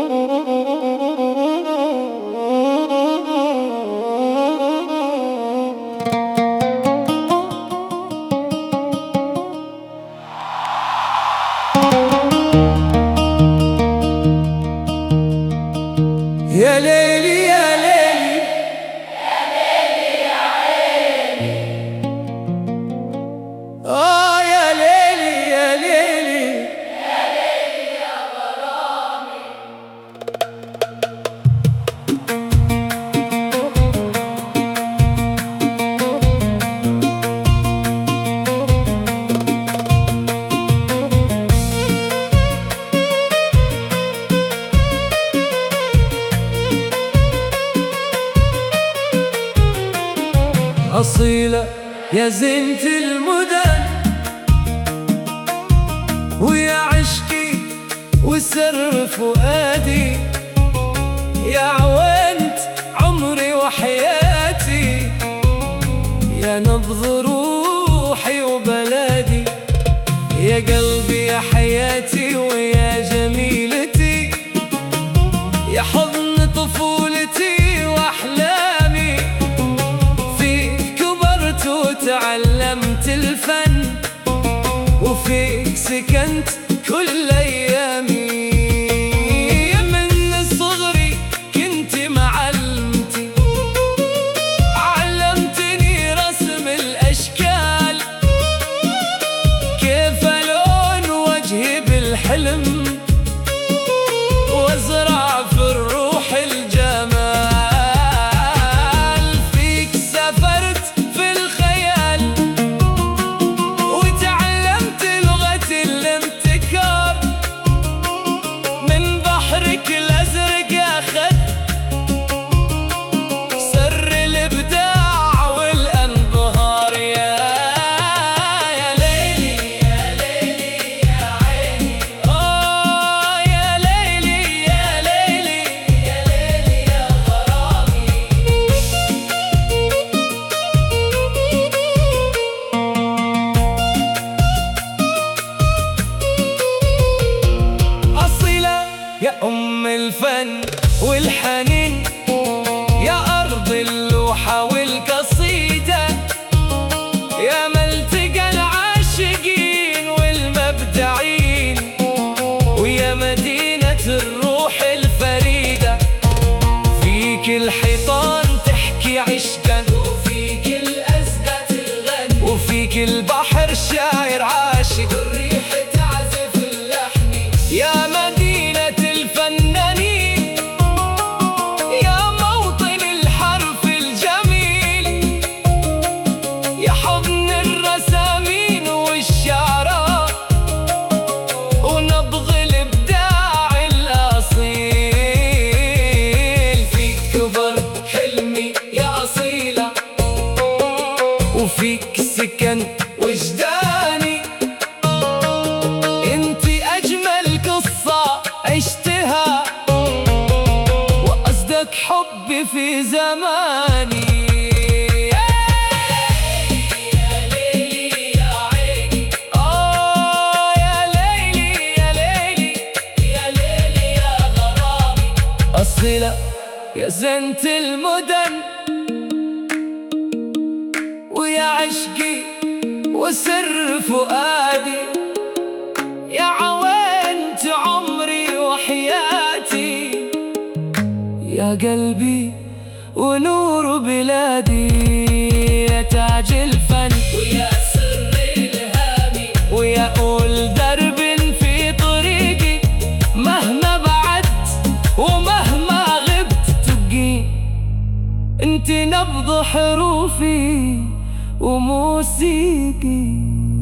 يا ليلي يا ليلي يا ليلي يا عيني، يا ليلي يا ليلي يا ليلي يا غرامي. أصيلة يا زينة المدن ويا عشقي وسر فؤادي، يا عوانت عمري وحياتي، يا نبض روحي وبلادي، يا قلبي يا حياتي ويا جميلتي، يا حضن طفولتي وأحلامي. تعلمت الفن وفيك سكنت كل أيامي، من صغري كنت معلمتي، علمتني رسم الأشكال، كيف ألون وجهي بالحلم وأزرع في الروح الجمال. فيك سافرت يا أم الفن والحنين، يا أرض اللوحة والقصيدة، يا ملتقى العاشقين والمبدعين، ويا مدينة الروح الفريدة. فيك الحيطان تحكي عشقا، وفيك الأزقة تغني، وفيك البحر شاعر عاشق، الريح تعزف اللحن. يا مدينة الفنانين، يا موطن الحرف الجميل، يا حضن الرسامين والشعراء، ونبض الإبداع الأصيل. فيك كبر حلمي يا أصيلة، وفيك سكن وجداني، انتي أجمل قصة عشتها وأصدق حبي في زماني. يا ليلي يا عيني، يا ليلي يا ليلي يا ليلي يا غرامي. أصيلة يا زينة المدن ويا عشقي وسر فؤادي، يا عوانت عمري وحياتي، يا قلبي ونور بلادي، يا تاج الفن ويا سر الهامي، ويا أول درب في طريقي، مهما بعدت ومهما غبت تبقي انت نبض حروفي وموسيقي.